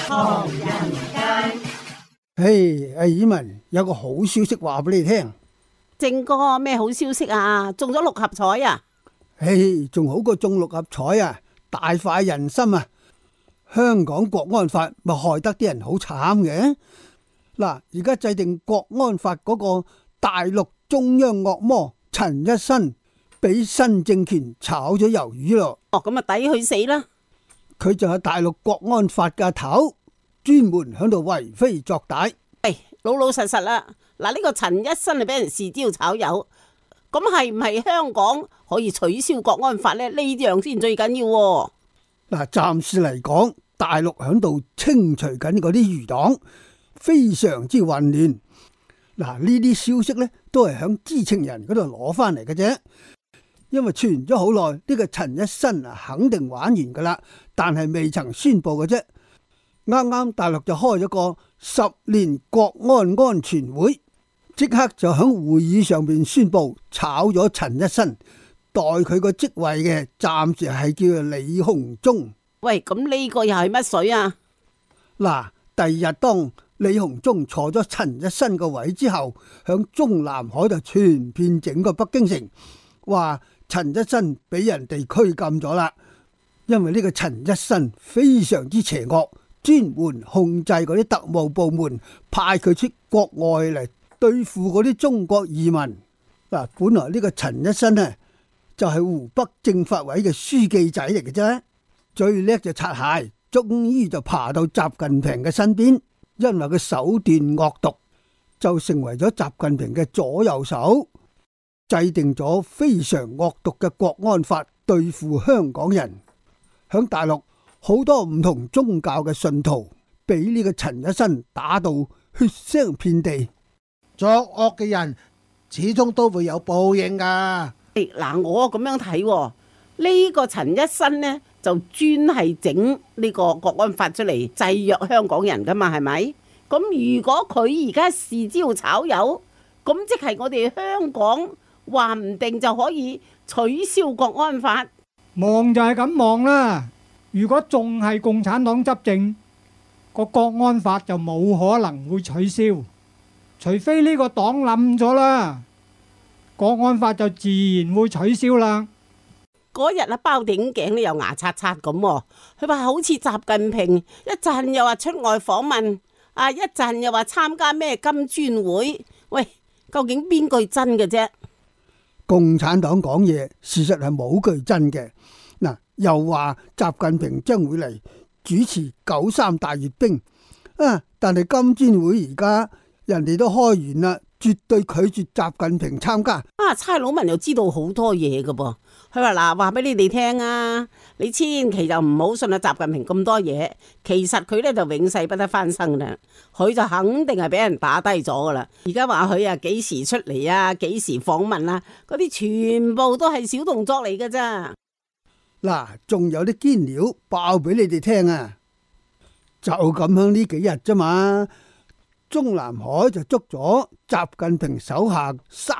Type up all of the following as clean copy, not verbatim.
唐人街。 嘿，阿爾文有個好消息話俾你聽。 正哥，咩好消息啊？中咗六合彩啊？ 嘿，仲好過中六合彩啊！大快人心啊！香港國安法咪害得啲人好慘嘅。嗱，而家制定國安法嗰個大陸中央惡魔陳一新，俾新政權炒咗魷魚咯。 哦，咁啊抵佢死啦！ 佢就係大陸國安法嘅頭，專門響度為非作歹。 老老實實啦。嗱，呢個陳一新係俾人試招炒魷，咁係唔係香港可以取消國安法呢？呢樣先最緊要喎。 嗱，暫時嚟講，大陸響度清除緊嗰啲餘黨，非常之混亂。嗱，呢啲消息呢都係響知情人嗰度攞翻嚟嘅啫。因為傳咗好耐，呢個陳一新啊肯定玩完噶啦，但係未曾宣布嘅啫。啱啱大陸就開咗個10年國安安全會，即刻就響會議上邊宣布炒咗陳一新，代佢個職位嘅暫時係叫做李鴻忠。 喂，咁呢個又係乜水啊？ 嗱，第二日當李鴻忠坐咗陳一新個位之後，響中南海就傳遍整個北京城，話陳一新俾人哋拘禁咗啦。因為呢個陳一新非常之邪惡，專門控制嗰啲特務部門，派佢出國外嚟對付嗰啲中國移民。嗱，本來呢個陳一新呢，就係湖北政法委嘅書記仔嚟嘅啫，最叻就擦鞋，終於就爬到習近平嘅身邊，因為佢手段惡毒，就成為咗習近平嘅左右手，制定咗非常惡毒嘅國安法對付香港人。響大陸好多唔同宗教嘅信徒俾呢個陳一新打到血腥遍地。 作惡嘅人始終都會有報應噶。 嗱，我咁樣睇喎，呢個陳一新呢，就專係整呢個國安法出嚟制約香港人噶嘛，係咪？咁如果佢而家試招炒魷，咁即係我哋香港話唔定就可以取消國安法。 望就係咁望啦。如果仲係共產黨執政，個國安法就冇可能會取消，除非呢個黨冧咗啦，國安法就自然會取消啦。 嗰日啊，包頂頸都有牙刷刷咁，佢話好似習近平一陣又話出外訪問，啊一陣又話參加咩金磚會。喂，究竟邊句真嘅啫？ 共產黨講嘢，事實係冇句真嘅。嗱，又話習近平將會嚟主持93大閱兵啊，但係金磚會而家人哋都開完啦，絕對拒絕習近平參加。 啊，差佬文又知道好多嘢噶噃。佢話嗱，話俾你哋聽啊，你千祈就唔好信啊習近平咁多嘢。其實佢咧就永世不得翻生啦，佢就肯定係俾人打低咗噶啦。而家話佢啊幾時出嚟啊，幾時訪問啊，嗰啲全部都係小動作嚟噶咋。 嗱，仲有啲堅料爆俾你哋聽啊！就咁響呢幾日啫嘛，中南海就捉咗習近平手下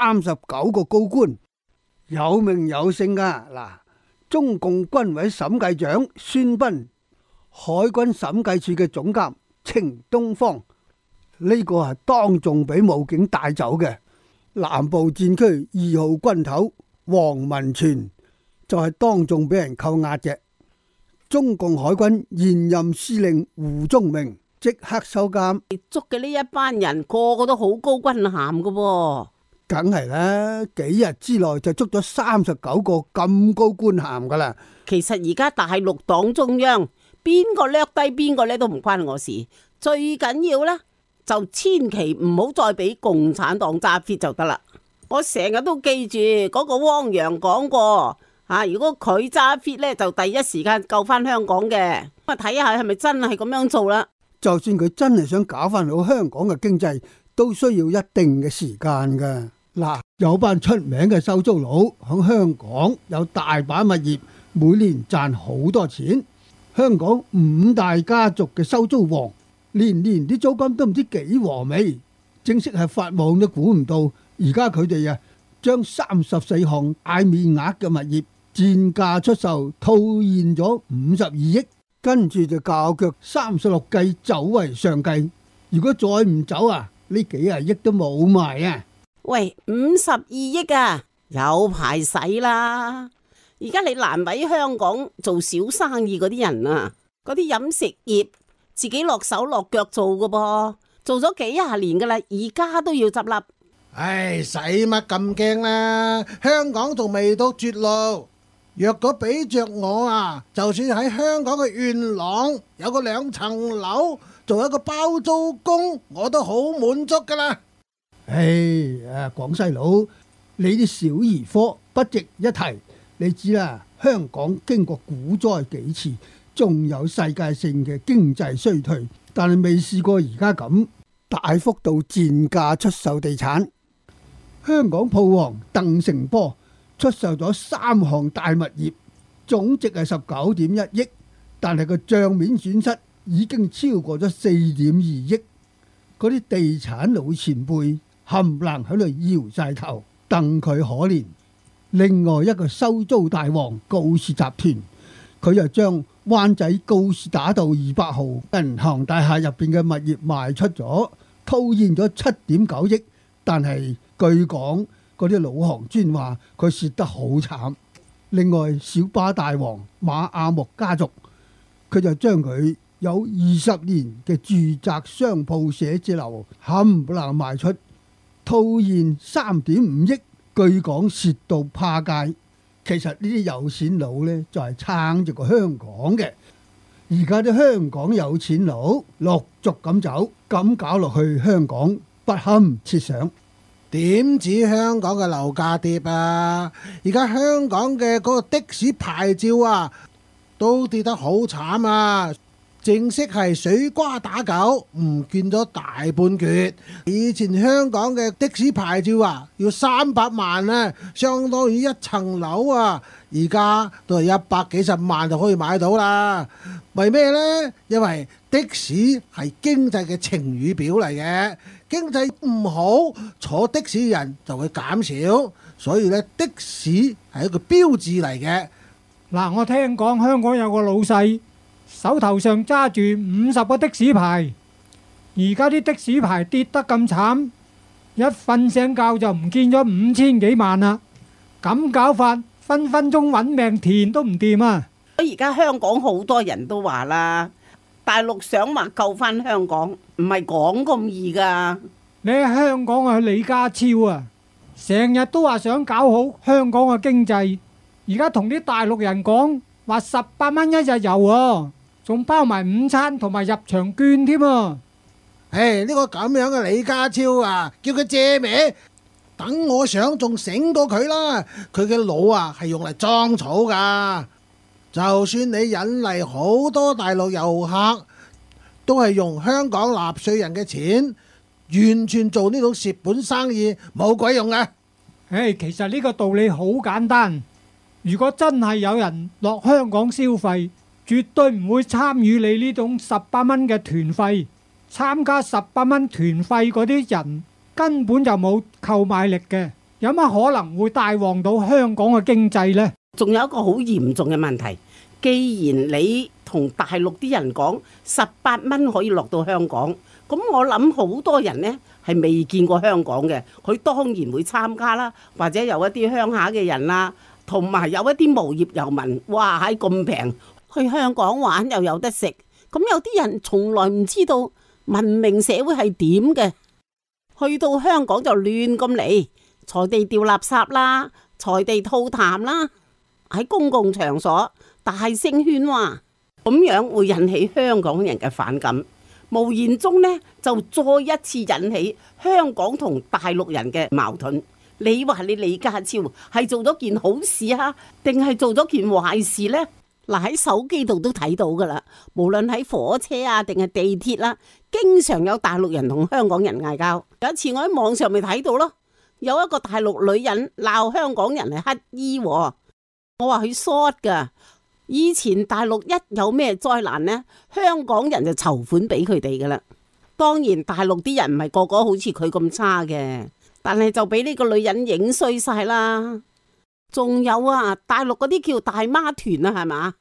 39個高官，有名有姓噶。嗱，中共軍委審計長孫斌，海軍審計處嘅總監程東方，呢個係當眾俾武警帶走嘅。南部戰區2號軍頭黃文全就係當眾俾人扣押嘅。中共海軍現任司令胡宗明即刻收監。 捉嘅呢一班人個個都好高軍銜噶喎。 梗係啦，幾日之內就捉咗39個咁高官銜噶啦。 其實而家大陸黨中央邊個叻低邊個咧都唔關我事，最緊要咧就千祈唔好再俾共產黨揸 fit 就得啦。我成日都記住嗰個汪洋講過。如果佢揸 fit 咧，就第一時間救翻香港嘅。咁啊，睇下係咪真係咁樣做啦。 就算佢真係想搞翻好香港嘅經濟，都需要一定嘅時間噶。嗱，有班出名嘅收租佬響香港有大把物業，每年賺好多錢。香港5大家族嘅收租王，年年啲租金都唔知幾和味。正式係發夢都估唔到，而家佢哋啊將34項大面額嘅物業賤價出售，套現咗52億， 跟住就教腳36計走為上計。如果再唔走啊，呢幾廿億都冇埋啊！ 喂，52億啊，有排使啦！而家你難為香港做小生意嗰啲人啊，嗰啲飲食業自己落手落腳做噶噃，做咗幾廿年噶啦，而家都要執笠。 唉，使乜咁驚啦？香港仲未到絕路。若果俾着我啊，就算喺香港嘅元朗有個2層樓，做一個包租公，我都好滿足噶啦。 唉，廣西佬，你啲小兒科不值一提。你知啦，香港經過股災幾次，仲有世界性嘅經濟衰退，但係未試過而家咁大幅度賤價出售地產。香港鋪王鄧成波出售咗3項大物業，總值係19.1億，但係個帳面損失已經超過咗4.2億。嗰啲地產老前輩冚唪唥喺度搖晒頭，戥佢可憐。另外一個收租大王告士集團，佢就將灣仔告士打道200號銀行大廈入邊嘅物業賣出咗，套現咗7.9億，但係據講嗰啲老行專話佢蝕得好慘。另外小巴大王馬亞木家族，佢就將佢有20年嘅住宅商鋪寫字樓冚唪唥賣出，套現3.5億，據講蝕到趴街。其實呢啲有錢佬呢，就係撐住個香港嘅。而家啲香港有錢佬陸續咁走，咁搞落去香港不堪設想。 點止香港嘅樓價跌啊？而家香港嘅嗰個的士牌照啊，都跌得好慘啊！正式係水瓜打狗，唔見咗大半橛。以前香港嘅的士牌照啊，要300萬啊，相當於1層樓啊。而家都係100幾十萬就可以買到啦。為咩呢？因為的士係經濟嘅晴雨表嚟嘅，經濟唔好，坐的士人就會減少，所以咧的士係一個標誌嚟嘅。 嗱，我聽講香港有個老細，手頭上揸住50個的士牌，而家啲的士牌跌得咁慘，一瞓醒覺就唔見咗5000幾萬啦。咁搞法，分分鐘揾命填都唔掂啊！ 而家香港好多人都話啦，大陸想話救翻香港，唔係講咁易噶。 你喺香港啊，李家超啊，成日都話想搞好香港嘅經濟，而家同啲大陸人講話18蚊一日遊啊，仲包埋午餐同埋入場券添啊！ 呢個咁樣嘅李家超啊，叫佢借名，等我想仲醒過佢啦。佢嘅腦啊係用嚟裝草噶。就算你引嚟好多大陸遊客，都係用香港納稅人嘅錢，完全做呢種蝕本生意，冇鬼用啊！ 其實呢個道理好簡單。如果真係有人落香港消費，絕對唔會參與你呢種18蚊嘅團費。參加18蚊團費嗰啲人根本就冇購買力嘅，有乜可能會帶旺到香港嘅經濟呢？ 仲有一個好嚴重嘅問題，既然你同大陸啲人講18蚊可以落到香港，咁我諗好多人呢係未見過香港嘅，佢當然會參加啦，或者有一啲鄉下嘅人啦，同埋有一啲無業遊民，哇，喺咁平去香港玩又有得食，咁有啲人從來唔知道文明社會係點嘅，去到香港就亂咁嚟，隨地掉垃圾啦，隨地吐痰啦，喺公共場所大聲喧嘩，咁樣會引起香港人嘅反感，無言中呢就再一次引起香港同大陸人嘅矛盾。你話你李家超係做咗件好事啊，定係做咗件壞事呢？嗱，喺手機度都睇到噶啦，無論喺火車啊定係地鐵啦，經常有大陸人同香港人嗌交。有一次我喺網上咪睇到咯，有一個大陸女人鬧香港人係乞衣，我話佢 short 噶。以前大陸一有咩災難呢，香港人就籌款俾佢哋噶啦。當然大陸啲人唔係個個好似佢咁差嘅，但係就俾呢個女人影衰晒啦。仲有啊，大陸嗰啲叫大媽團啊，係嘛？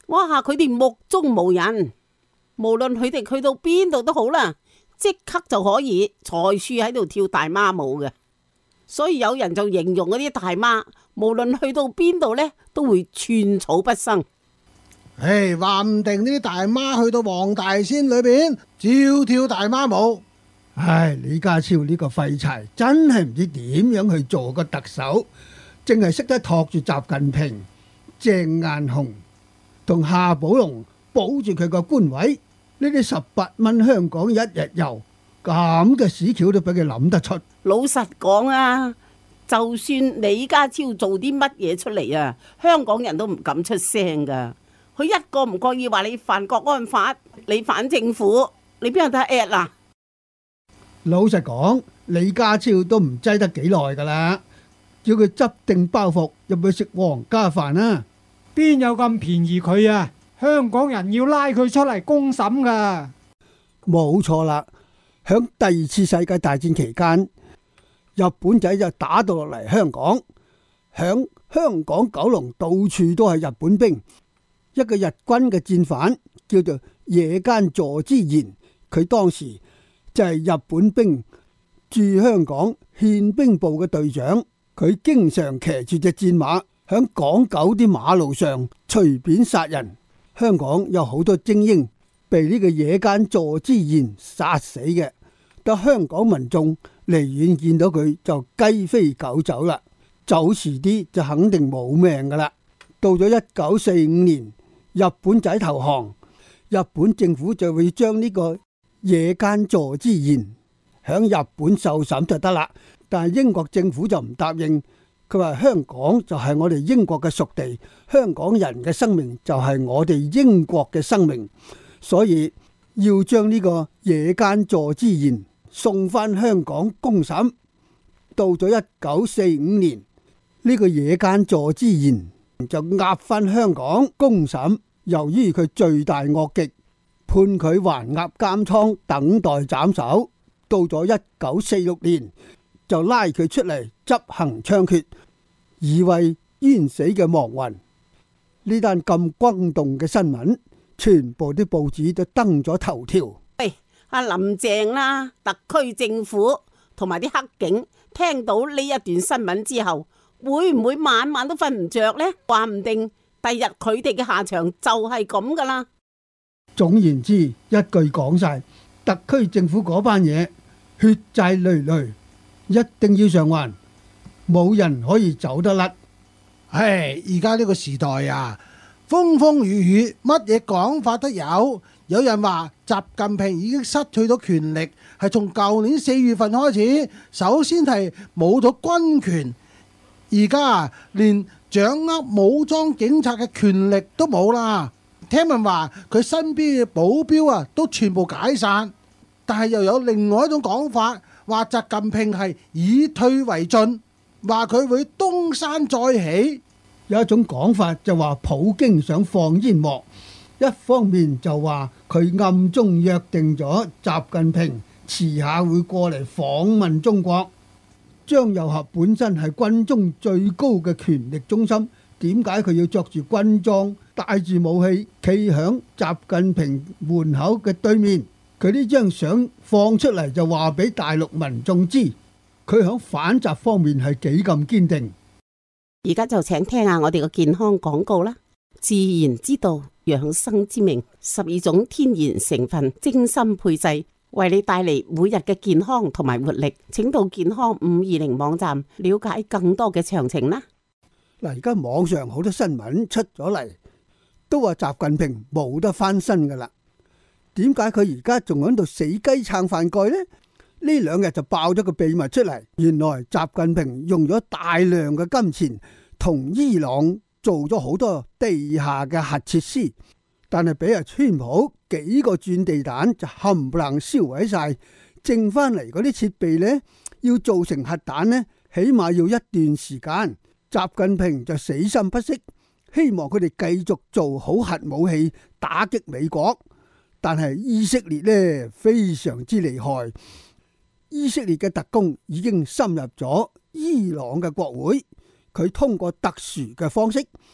我吓佢哋目中無人，無論佢哋去到邊度都好啦，即刻就可以裁樹喺度跳大媽舞嘅。所以有人就形容嗰啲大媽，無論去到邊度呢，都會寸草不生。 唉，話唔定呢啲大媽去到黃大仙裏邊照跳大媽舞。 唉，李家超呢個廢柴真係唔知點樣去做個特首，淨係識得托住習近平、鄭雁雄同夏寶龍保住佢個官位。呢啲18蚊香港一日遊咁嘅屎橋都俾佢諗得出。 老實講啊，就算李家超做啲乜嘢出嚟啊，香港人都唔敢出聲噶。佢一個唔覺意話你犯國安法，你反政府，你邊有得 at 啊？ 老實講，李家超都唔擠得幾耐噶啦，叫佢執定包袱入去食皇家飯啊！ 邊有咁便宜佢啊？香港人要拉佢出嚟公審噶。 冇錯啦，響第2次世界大戰期間，日本仔就打到落嚟香港，響香港九龍到處都係日本兵。一個日軍嘅戰犯叫做野間佐之賢，佢當時就係日本兵駐香港憲兵部嘅隊長。佢經常騎住隻戰馬響港九啲馬路上隨便殺人。香港有好多精英被呢個野間佐之賢殺死嘅，得香港民眾離遠見到佢就雞飛狗走啦，走遲啲就肯定冇命噶啦。到咗1945年，日本仔投降，日本政府就會將呢個野間佐之賢響日本受審就得啦。但係英國政府就唔答應，佢話香港就係我哋英國嘅屬地，香港人嘅生命就係我哋英國嘅生命，所以要將呢個野間佐之賢送翻香港公審。到咗1945年，呢個野間佐之賢就押翻香港公審。由於佢罪大惡極，判佢還押監倉等待斬首。到咗1946年，就拉佢出嚟執行槍決，以為冤死嘅亡魂。呢單咁轟動嘅新聞，全部啲報紙都登咗頭條。 喂，阿林鄭啦，特區政府同埋啲黑警聽到呢一段新聞之後，會唔會晚晚都瞓唔着呢？話唔定第日佢哋嘅下場就係咁噶啦。 總言之，一句講晒，特區政府嗰班嘢血債累累，一定要償還，冇人可以走得甩。 唉，而家呢個時代啊，風風雨雨，乜嘢講法都有。有人話習近平已經失去咗權力，係從舊年4月份開始，首先係冇咗軍權，而家連掌握武裝警察嘅權力都冇啦。聽聞話佢身邊嘅保鏢啊都全部解散，但係又有另外一種講法，話習近平係以退為進，話佢會東山再起。 有一種講法就話普京想放煙幕，一方面就話佢暗中約定咗習近平遲下會過嚟訪問中國。張又俠本身係軍中最高嘅權力中心，點解佢要着住軍裝帶住武器企響習近平門口嘅對面？佢呢張相放出嚟就話俾大陸民眾知，佢響反習方面係幾咁堅定。 而家就請聽下我哋個健康廣告啦。自然之道，養生之名，12種天然成分精心配製，為你帶嚟每日嘅健康同埋活力。請到健康520網站了解更多嘅詳情啦。 嗱，而家網上好多新聞出咗嚟，都話習近平冇得翻身噶啦。點解佢而家仲喺度死雞撐飯蓋呢？呢2日就爆咗個秘密出嚟，原來習近平用咗大量嘅金錢同伊朗做咗好多地下嘅核設施，但係俾阿川普幾個鑽地彈就冚唪唥燒毀晒，剩翻嚟嗰啲設備呢，要做成核彈呢，起碼要一段時間。習近平就死心不息，希望佢哋繼續做好核武器打擊美國。但係以色列呢，非常之厲害，以色列嘅特工已經深入咗伊朗嘅國會，佢通過特殊嘅方式對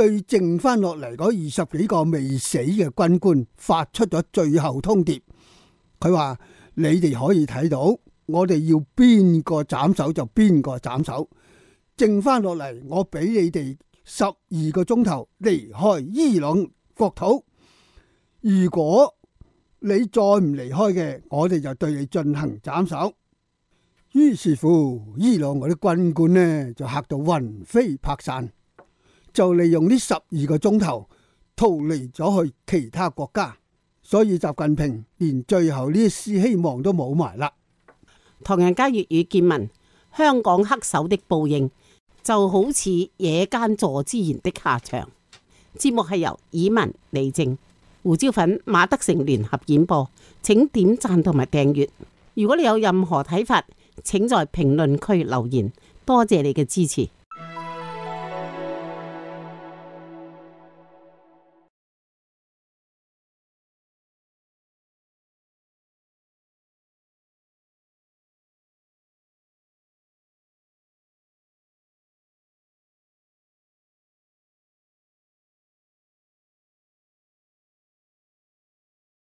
對剩翻落嚟嗰20幾個未死嘅軍官發出咗最後通牒。佢話：你哋可以睇到，我哋要邊個斬首就邊個斬首。剩翻落嚟，我俾你哋12個鐘頭離開伊朗國土。如果你再唔離開嘅，我哋就對你進行斬首。於是乎，伊朗嗰啲軍官呢就嚇到魂飛魄散，就利用呢12個鐘頭逃離咗去其他國家。所以習近平連最後呢一絲希望都冇埋啦。 唐人街粵語見聞，香港黑手的報應就好似野間坐之言的下場。節目係由以文、李正、胡椒粉、馬德成聯合演播，請點讚同埋訂閱。如果你有任何睇法，請在評論區留言。多謝你嘅支持。